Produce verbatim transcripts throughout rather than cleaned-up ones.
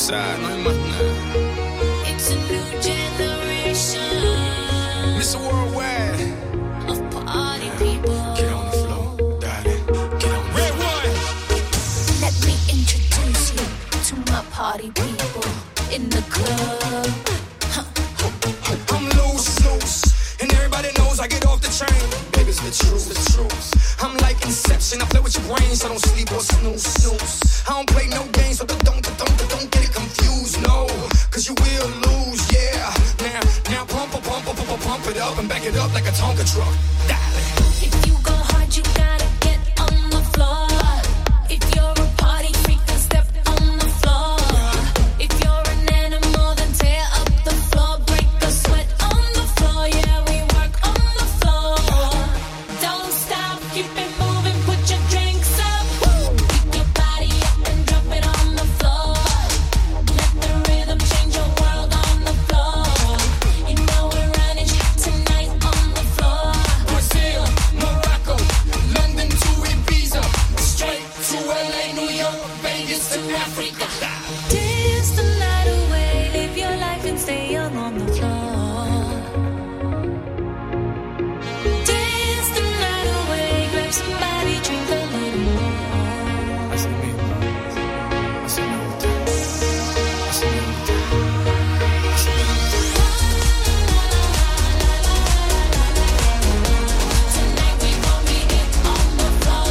side, no hay más nada. It's a new generation. Mister Worldwide. Of party people. Get on the floor, darling. Get on the Red one. Let me introduce you to my party people in the club. Huh. I'm loose, loose, and everybody knows I get off the train. Baby's the truth, the truth. I'm like Inception, I play with your brains, so don't sleep or snooze, snooze. I don't play no games, so don't, don't, don't, don't get it confused, no. Cause you will lose, yeah. Now, now pump, pump, pump, pump, pump, pump it up and back it up like a Tonka truck. Darling. If you go hard, you gotta get on the floor. If you're a party freak, then step on the floor. If you're an animal, then tear up the floor. Break a sweat on the floor, yeah, we work on the floor. Don't stop, keep it moving, put your drinks up. Pick your body up and drop it on the floor. Let the rhythm change your world on the floor. You know we're running tonight on the floor. Brazil, Morocco, London to Ibiza, straight to L A, New York, Vegas to Africa. Dance the night away, live your life and stay young on the floor. Dance the night away, grab somebody, drink a little more. Así mismo, así me gusta, así me gusta, así me gusta. Tonight we gon' be it on the floor.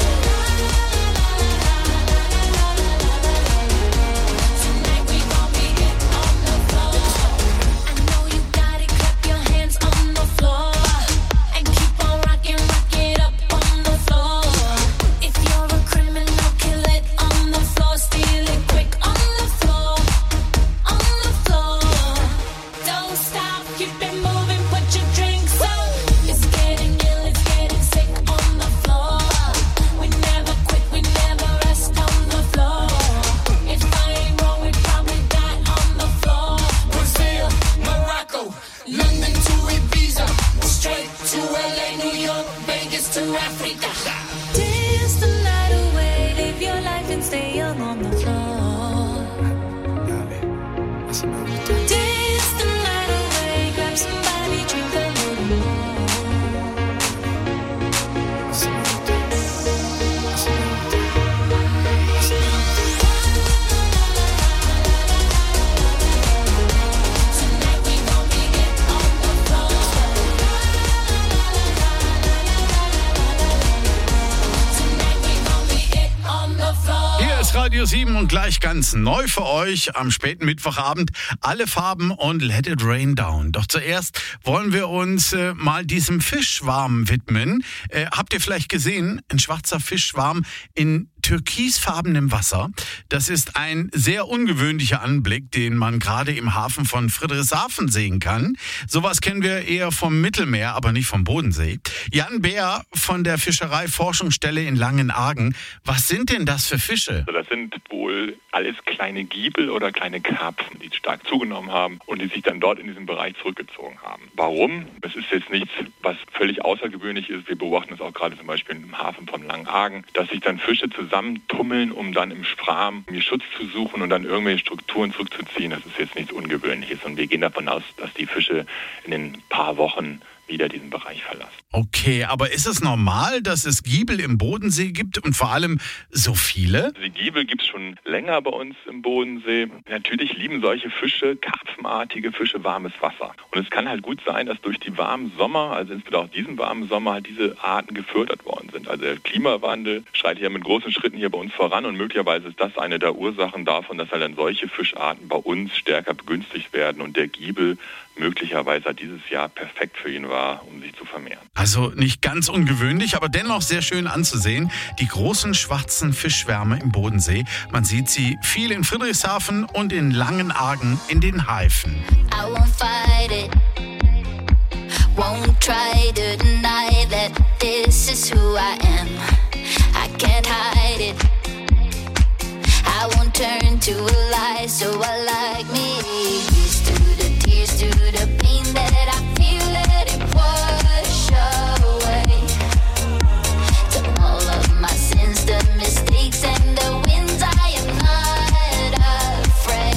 Tonight we gon' be it on the floor. I know you got it, clap your hands on the floor. And keep on rocking, rock it up on the floor. If you're a criminal, kill it on the floor. Steal it quick on the floor. On the floor. Don't stop, keep it moving, put your drinks up. It's getting ill, it's getting sick on the floor. We never quit, we never rest on the floor. If I ain't wrong, we probably die on the floor. Brazil, Morocco, London to Ibiza, straight to L A, New York, Vegas to Africa. Dance the night away, live your life and stay young on the floor. Dale, así me gusta. Dance the night away, grab somebody, drink a little more. Así me gusta, así me gusta, así me gusta. Tonight we gon' be it on the floor. Tonight we gon' be it on the floor. Hier ist Radio sieben und gleich ganz neu für euch am späten Mittwochabend Alle Farben und Let It Rain Down. Doch zuerst wollen wir uns äh, mal diesem Fischschwarm widmen. Äh, habt ihr vielleicht gesehen, ein schwarzer Fischschwarm in türkisfarbenem Wasser. Das ist ein sehr ungewöhnlicher Anblick, den man gerade im Hafen von Friedrichshafen sehen kann. Sowas kennen wir eher vom Mittelmeer, aber nicht vom Bodensee. Jan Beer von der Fischereiforschungsstelle in Langenargen. Was sind denn das für Fische? Also das sind wohl alles kleine Giebel oder kleine Karpfen, die stark zugenommen haben und die sich dann dort in diesem Bereich zurückgezogen haben. Warum? Das ist jetzt nichts, was völlig außergewöhnlich ist. Wir beobachten das auch gerade zum Beispiel im Hafen von Langenargen, dass sich dann Fische zusammentummeln, um dann im Schwarm ihr Schutz zu suchen und dann irgendwelche Strukturen zurückzuziehen. Das ist jetzt nichts Ungewöhnliches und wir gehen davon aus, dass die Fische in den paar Wochen wieder diesen Bereich verlassen. Okay, aber ist es normal, dass es Giebel im Bodensee gibt und vor allem so viele? Die Giebel gibt es schon länger bei uns im Bodensee. Natürlich lieben solche Fische, karpfenartige Fische, warmes Wasser. Und es kann halt gut sein, dass durch die warmen Sommer, also insbesondere auch diesen warmen Sommer, halt diese Arten gefördert worden sind. Also der Klimawandel schreitet ja mit großen Schritten hier bei uns voran und möglicherweise ist das eine der Ursachen davon, dass halt dann solche Fischarten bei uns stärker begünstigt werden und der Giebel möglicherweise dieses Jahr perfekt für ihn war, um sich zu vermehren. Also nicht ganz ungewöhnlich, aber dennoch sehr schön anzusehen. Die großen schwarzen Fischschwärme im Bodensee. Man sieht sie viel in Friedrichshafen und in Langenargen in den Haifen. I won't fight it, won't try to deny that this is who I am. I can't hide it, I won't turn to a lie, so I like me. Here's to the tears, to the pain that I feel, let it wash away. To all of my sins, the mistakes and the wins, I am not afraid.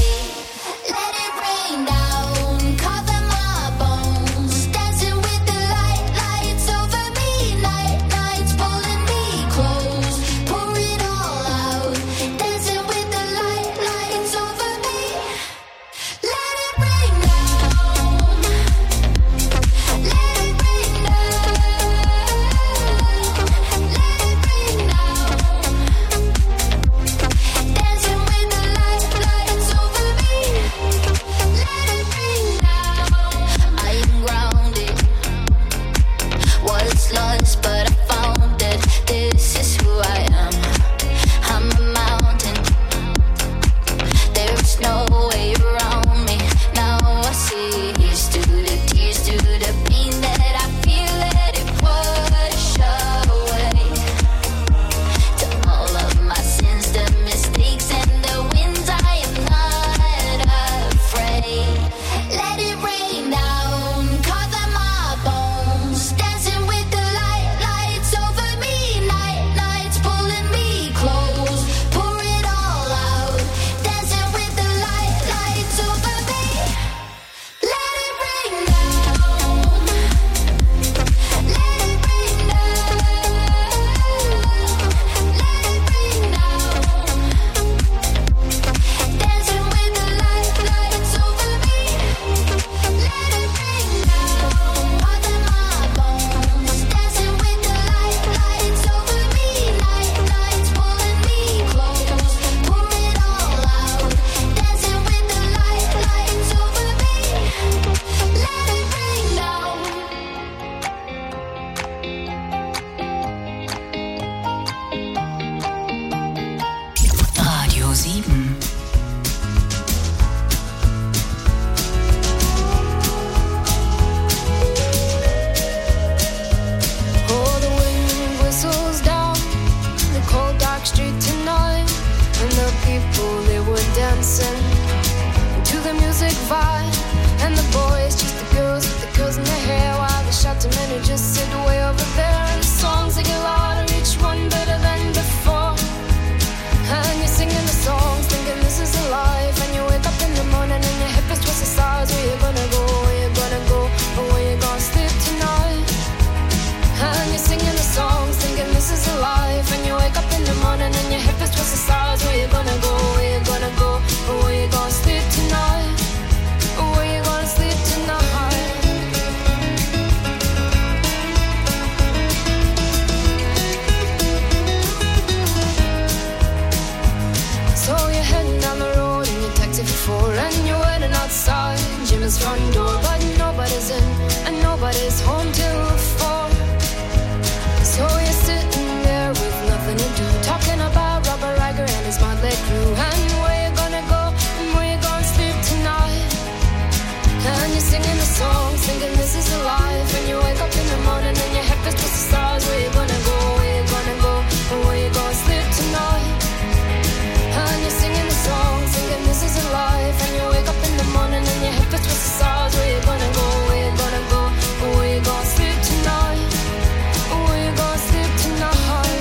mama's front door, but nobody's in and nobody's home till four. So you're sitting there with nothing to do, talking about Robert Riger and his motley crew, and where you gonna go and where you gonna sleep tonight. And you're singing the song, thinking this is a life, and you wake up in the morning and your head feels towards the stars. Where you gonna go, where you gonna go, and where you gonna sleep tonight. And you're singing the song, thinking this is a life, and you wake up in the morning and your head feels towards the stars. Where you gonna go, where you gonna go, and where you gonna sleep tonight. Where you gonna sleep tonight.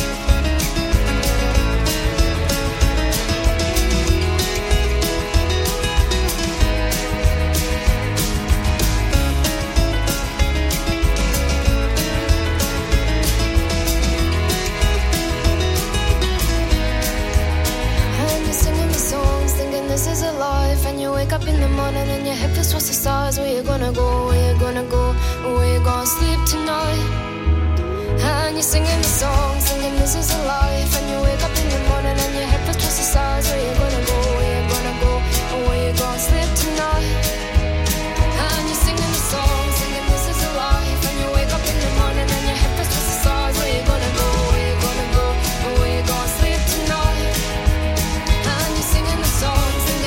This is a life, and you wake up in the morning and your head feels towards the stars. Where you gonna go, where you gonna go, where you gonna sleep tonight. And you're singing the song, singing this is a life, and you wake up in the morning and your head feels towards the stars. Where you gonna go, where you gonna go, where you gonna sleep tonight. And you're singing the song, singing this is a life, and you wake up in the morning and your head feels towards the stars. Where you gonna go, where you gonna go, where you gonna sleep tonight. And you're singing the song.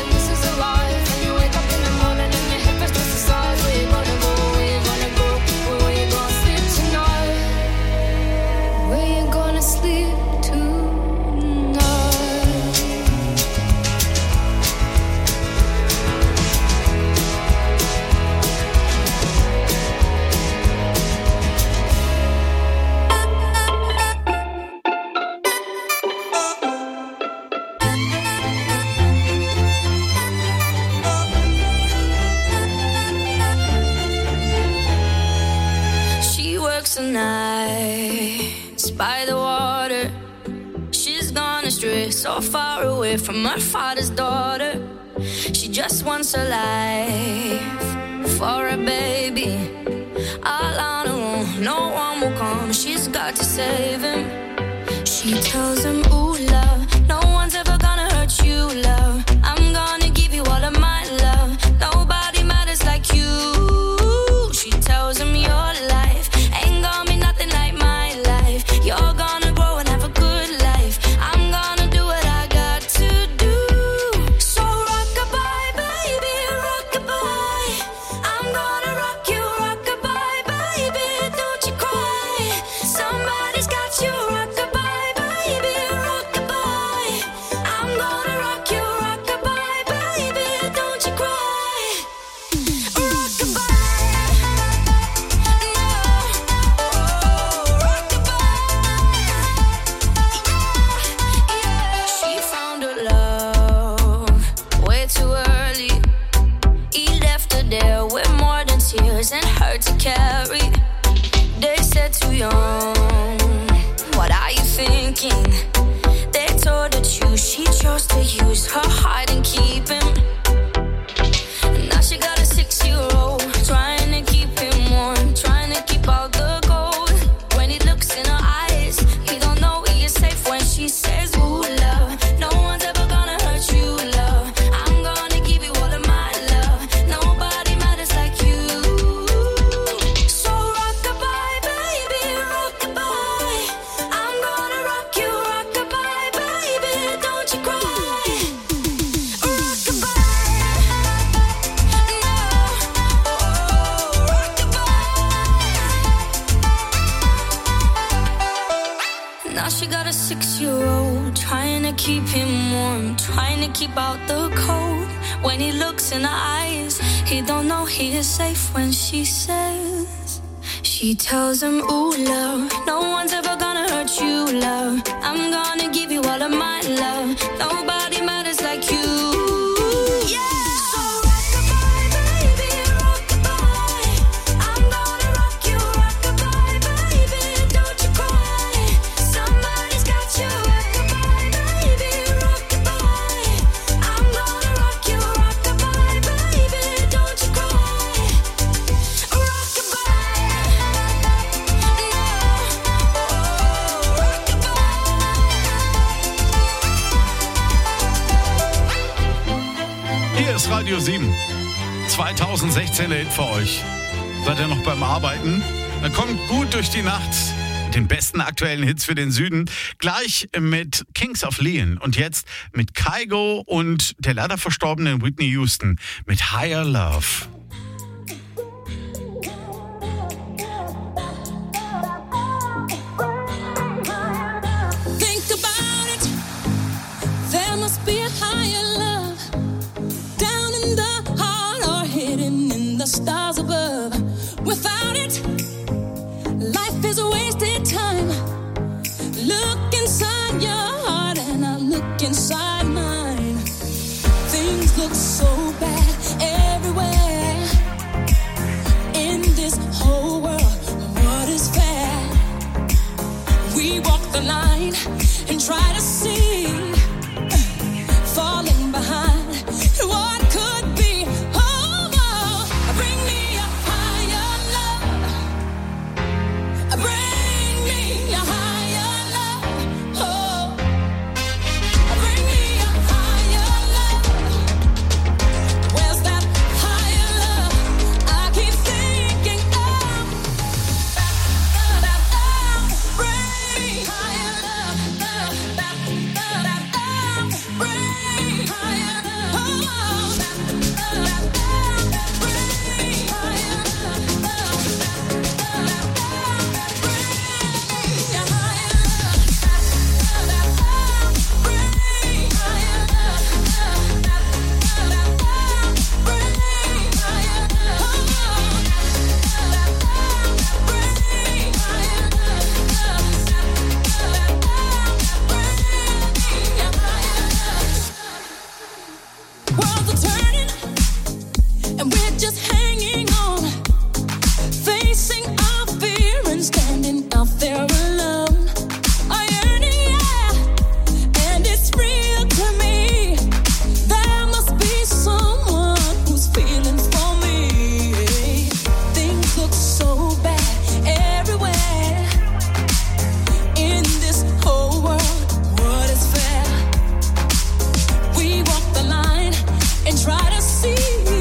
Nights by the water, she's gone astray, so far away from her father's daughter. She just wants a life for a baby, all on her own, no one will come. She's got to save him. She tells him, ooh, love, no one's ever gonna hurt you, love. I'm gonna give you all of my love. Nobody matters like you. She tells him your life ain't gonna be nothing like my life. You're gonna grow and have a good life. I'm gonna do what I got to do. So rock-a-bye, baby, rock-a-bye. I'm gonna rock you, rock-a-bye, baby, don't you cry. Somebody's got you, rock-a-bye, baby, rock-a-bye. I'm gonna rock you, rock-a-bye, baby, don't you cry. Rock-a-bye. And her to carry. They said too young, what are you thinking? They told her choose, she chose to use her heart and keep him. Now she got a six-year-old, trying to keep him warm, trying to keep out the cold. When he looks in her eyes, he don't know he is safe when she says, ooh, love, no one's ever gonna hurt you, love. I'm gonna give you all of my love. Nobody matters like you. Keep him warm, trying to keep out the cold. When he looks in her eyes, he don't know he is safe when she says. She tells him, ooh, love, no one's ever gonna hurt you, love. I'm gonna give you all of my love. Nobody matters like you. Radio sieben. zweitausendsechzehner Hit für euch. Seid ihr noch beim Arbeiten? Dann kommt gut durch die Nacht. Mit den besten aktuellen Hits für den Süden. Gleich mit Kings of Leon. Und jetzt mit Kygo und der leider verstorbenen Whitney Houston mit Higher Love. Think about it. There must be a higher love down in the heart or hidden in the stars above. Without it, life is a wasted time. Look inside your heart and I look inside mine. Things look so bad everywhere in this whole world. What is fair? We walk the line and try to see, falling behind what could be. Oh, oh, bring me a higher love. Bring me a higher love. Oh, bring me a higher love. Where's that higher love? I keep thinking of. Bring me higher love. Bring higher love. Bring higher love. Worlds are turning, and we're just hanging on, facing our fear and standing out there alone. A yearning, yeah, and it's real to me. There must be someone who's feeling for me. Things look so bad everywhere in this whole world. What is fair? We walk the line and try to see,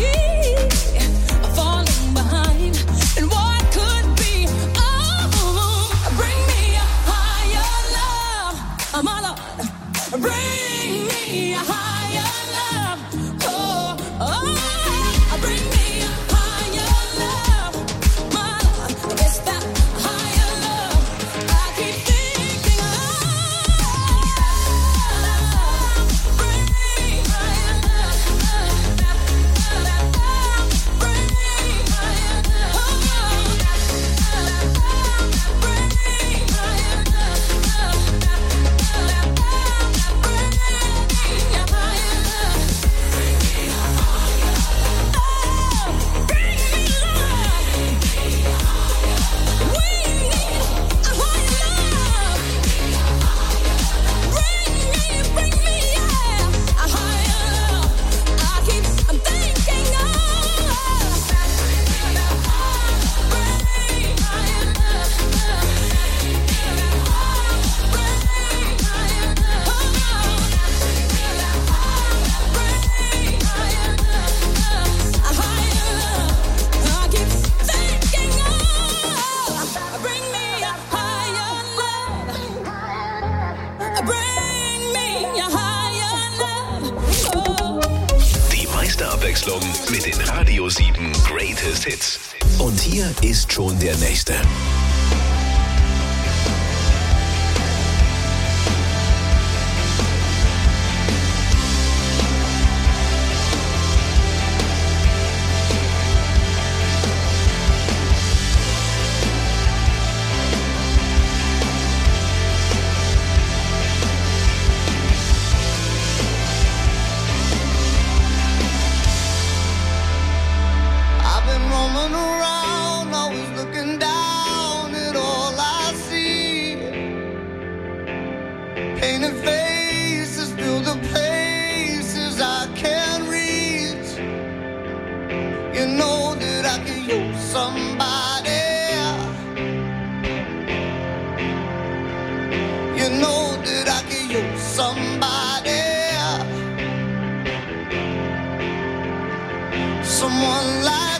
falling behind and what could be. Oh, bring me a higher love, my Lord. Bring me a higher love. Oh, oh, bring me a higher love, my Lord. It's that higher love I keep thinking of. Bring higher love. Die meiste Abwechslung mit den Radio sieben Greatest Hits. Und hier ist schon der nächste. I've been roaming around, always looking down at all I see. Painted faces fill the places I can't reach. You know that I could use somebody. You know that I could use somebody. Someone unlike